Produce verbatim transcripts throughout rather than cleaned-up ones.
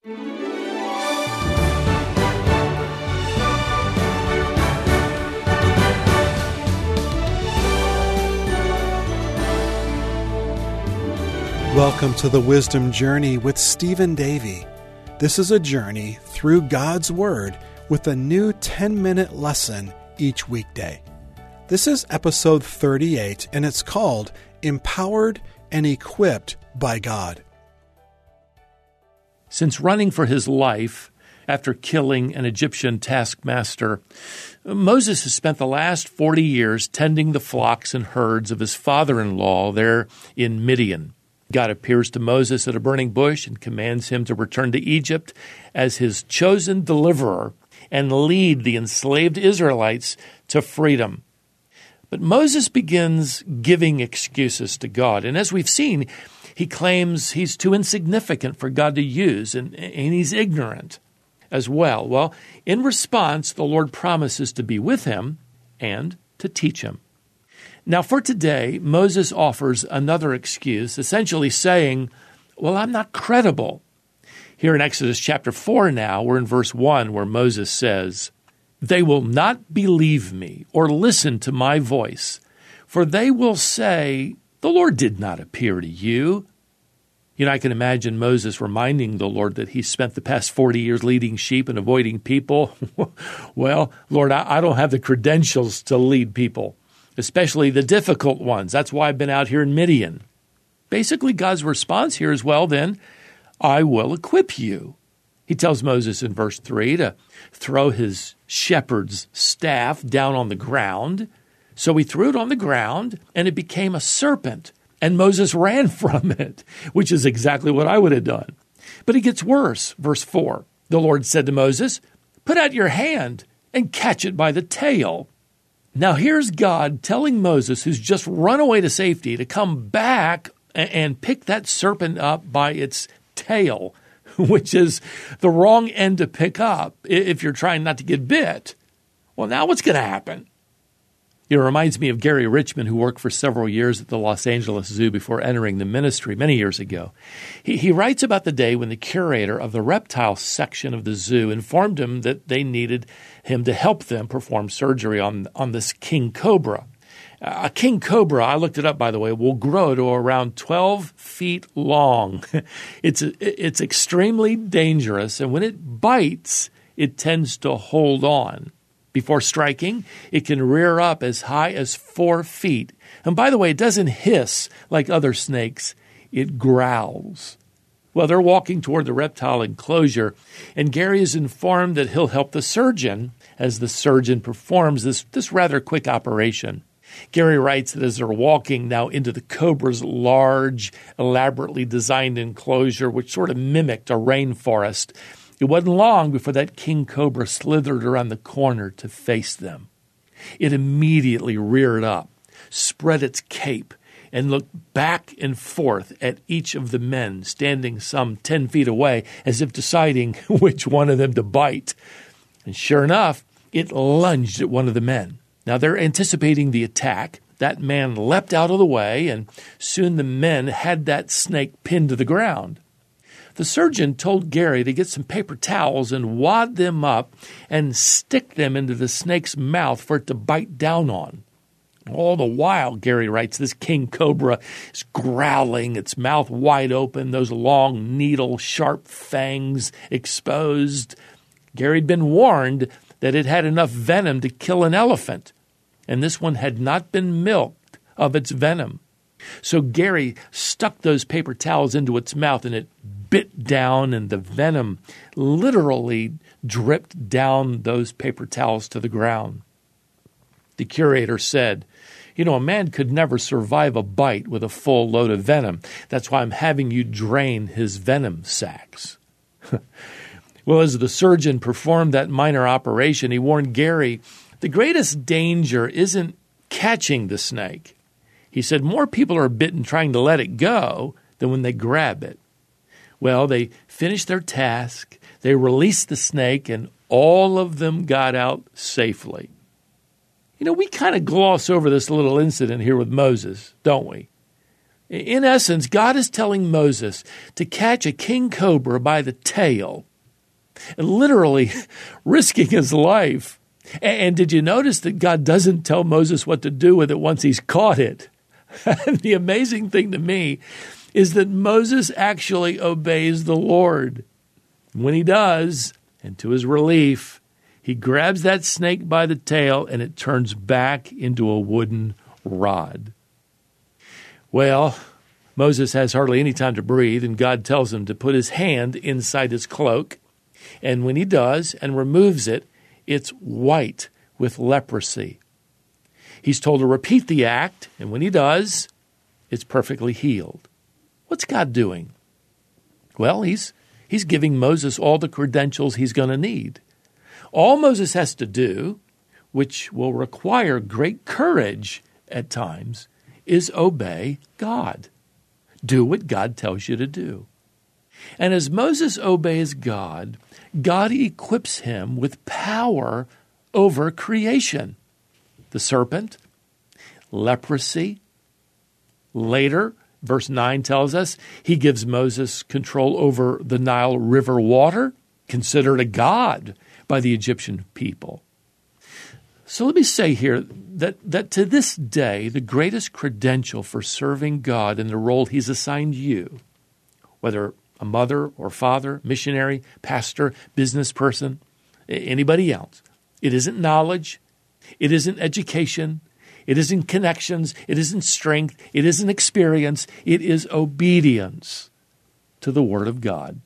Welcome to the Wisdom Journey with Stephen Davey. This is a journey through God's Word with a new ten-minute lesson each weekday. This is episode thirty-eight, and it's called Empowered and Equipped by God. Since running for his life after killing an Egyptian taskmaster, Moses has spent the last forty years tending the flocks and herds of his father-in-law there in Midian. God appears to Moses at a burning bush and commands him to return to Egypt as his chosen deliverer and lead the enslaved Israelites to freedom. But Moses begins giving excuses to God. And as we've seen, he claims he's too insignificant for God to use, and, and he's ignorant as well. Well, in response, the Lord promises to be with him and to teach him. Now, for today, Moses offers another excuse, essentially saying, well, I'm not credible. Here in Exodus chapter four now, we're in verse one, where Moses says, "They will not believe me or listen to my voice, for they will say, 'The Lord did not appear to you.'" You know, I can imagine Moses reminding the Lord that he spent the past forty years leading sheep and avoiding people. Well, Lord, I, I don't have the credentials to lead people, especially the difficult ones. That's why I've been out here in Midian. Basically, God's response here is, well, then, I will equip you. He tells Moses in verse three to throw his shepherd's staff down on the ground. So he threw it on the ground, and it became a serpent, and Moses ran from it, which is exactly what I would have done. But it gets worse. Verse four, the Lord said to Moses, "Put out your hand and catch it by the tail." Now here's God telling Moses, who's just run away to safety, to come back and pick that serpent up by its tail, which is the wrong end to pick up if you're trying not to get bit. Well, now what's going to happen? It reminds me of Gary Richmond, who worked for several years at the Los Angeles Zoo before entering the ministry many years ago. He, he writes about the day when the curator of the reptile section of the zoo informed him that they needed him to help them perform surgery on, on this king cobra. A king cobra, I looked it up, by the way, will grow to around twelve feet long. It's, it's extremely dangerous, and when it bites, it tends to hold on. Before striking, it can rear up as high as four feet. And by the way, it doesn't hiss like other snakes. It growls. Well, they're walking toward the reptile enclosure, and Gary is informed that he'll help the surgeon as the surgeon performs this, this rather quick operation. Gary writes that as they're walking now into the cobra's large, elaborately designed enclosure, which sort of mimicked a rainforest, it wasn't long before that king cobra slithered around the corner to face them. It immediately reared up, spread its cape, and looked back and forth at each of the men standing some ten feet away, as if deciding which one of them to bite. And sure enough, it lunged at one of the men. Now they're anticipating the attack. That man leapt out of the way, and soon the men had that snake pinned to the ground. The surgeon told Gary to get some paper towels and wad them up and stick them into the snake's mouth for it to bite down on. All the while, Gary writes, this king cobra is growling, its mouth wide open, those long needle-sharp fangs exposed. Gary'd been warned that it had enough venom to kill an elephant, and this one had not been milked of its venom. So Gary stuck those paper towels into its mouth, and it bit down, and the venom literally dripped down those paper towels to the ground. The curator said, "You know, a man could never survive a bite with a full load of venom. That's why I'm having you drain his venom sacs." Well, as the surgeon performed that minor operation, he warned Gary, the greatest danger isn't catching the snake. He said more people are bitten trying to let it go than when they grab it. Well, they finished their task, they released the snake, and all of them got out safely. You know, we kind of gloss over this little incident here with Moses, don't we? In essence, God is telling Moses to catch a king cobra by the tail, and literally risking his life. And did you notice that God doesn't tell Moses what to do with it once he's caught it? The amazing thing to me is that Moses actually obeys the Lord. When he does, and to his relief, he grabs that snake by the tail and it turns back into a wooden rod. Well, Moses has hardly any time to breathe, and God tells him to put his hand inside his cloak. And when he does and removes it, it's white with leprosy. He's told to repeat the act, and when he does, it's perfectly healed. What's God doing? Well, he's he's giving Moses all the credentials he's going to need. All Moses has to do, which will require great courage at times, is obey God. Do what God tells you to do. And as Moses obeys God, God equips him with power over creation. The serpent, leprosy. Later, verse nine tells us, he gives Moses control over the Nile River water, considered a god by the Egyptian people. So let me say here that, that to this day, the greatest credential for serving God in the role he's assigned you, whether a mother or father, missionary, pastor, business person, anybody else, it isn't knowledge, it isn't education, it isn't connections, it isn't strength, it isn't experience, it is obedience to the Word of God.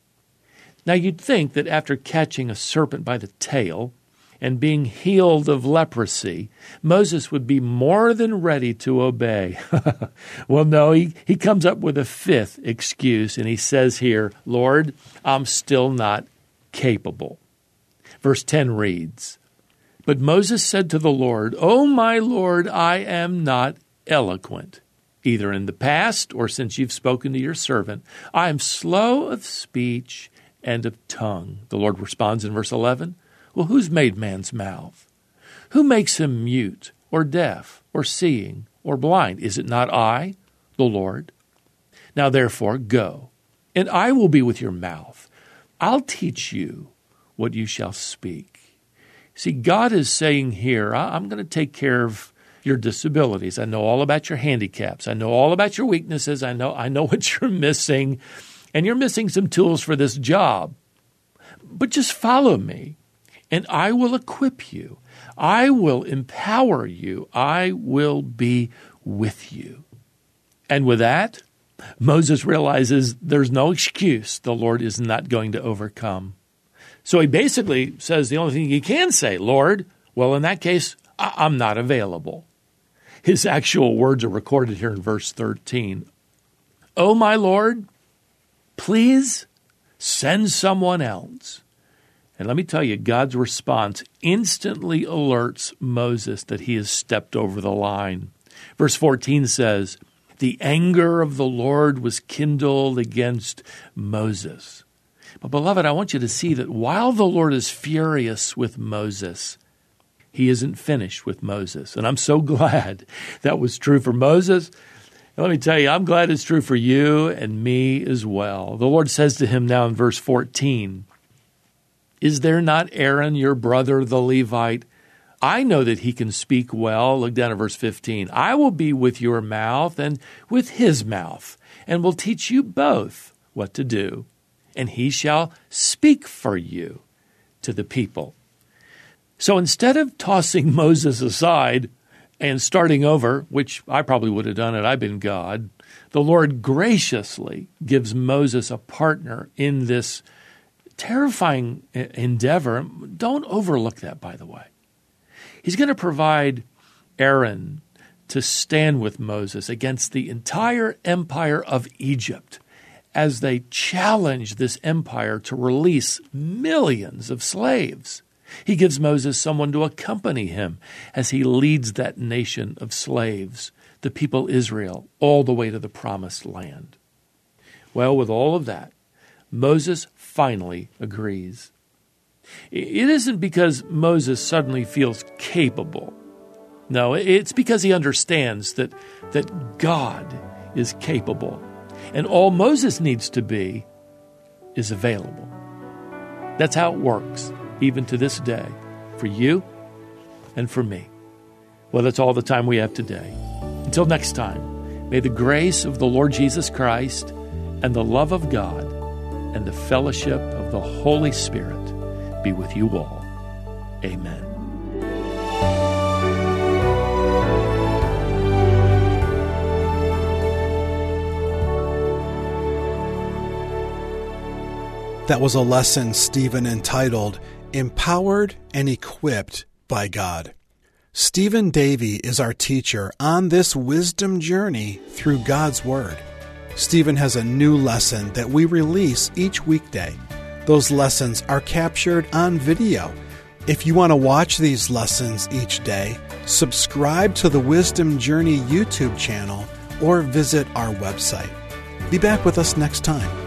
Now you'd think that after catching a serpent by the tail and being healed of leprosy, Moses would be more than ready to obey. Well, no, he, he comes up with a fifth excuse, and he says here, Lord, I'm still not capable. Verse ten reads, But Moses said to the Lord, O my Lord, I am not eloquent, either in the past or since you've spoken to your servant. I am slow of speech and of tongue. The Lord responds in verse eleven, Well, who's made man's mouth? Who makes him mute or deaf or seeing or blind? Is it not I, the Lord? Now therefore go, and I will be with your mouth. I'll teach you what you shall speak. See, God is saying here, I'm going to take care of your disabilities. I know all about your handicaps. I know all about your weaknesses. I know, I know what you're missing, and you're missing some tools for this job. But just follow me, and I will equip you. I will empower you. I will be with you. And with that, Moses realizes there's no excuse the Lord is not going to overcome. So he basically says the only thing he can say, Lord, well, in that case, I- I'm not available. His actual words are recorded here in verse thirteen. Oh, my Lord, please send someone else. And let me tell you, God's response instantly alerts Moses that he has stepped over the line. Verse fourteen says, The anger of the Lord was kindled against Moses. But beloved, I want you to see that while the Lord is furious with Moses, he isn't finished with Moses. And I'm so glad that was true for Moses. And let me tell you, I'm glad it's true for you and me as well. The Lord says to him now in verse fourteen, Is there not Aaron, your brother, the Levite? I know that he can speak well. Look down at verse fifteen. I will be with your mouth and with his mouth, and will teach you both what to do. And he shall speak for you to the people. So instead of tossing Moses aside and starting over, which I probably would have done had I been God, the Lord graciously gives Moses a partner in this terrifying endeavor. Don't overlook that, by the way. He's going to provide Aaron to stand with Moses against the entire empire of Egypt as they challenge this empire to release millions of slaves. He gives Moses someone to accompany him as he leads that nation of slaves, the people Israel, all the way to the promised land. Well, with all of that, Moses finally agrees. It isn't because Moses suddenly feels capable. No, it's because he understands that, that God is capable. And all Moses needs to be is available. That's how it works, even to this day, for you and for me. Well, that's all the time we have today. Until next time, may the grace of the Lord Jesus Christ and the love of God and the fellowship of the Holy Spirit be with you all. Amen. That was a lesson Stephen entitled, Empowered and Equipped by God. Stephen Davey is our teacher on this wisdom journey through God's Word. Stephen has a new lesson that we release each weekday. Those lessons are captured on video. If you want to watch these lessons each day, subscribe to the Wisdom Journey YouTube channel or visit our website. Be back with us next time.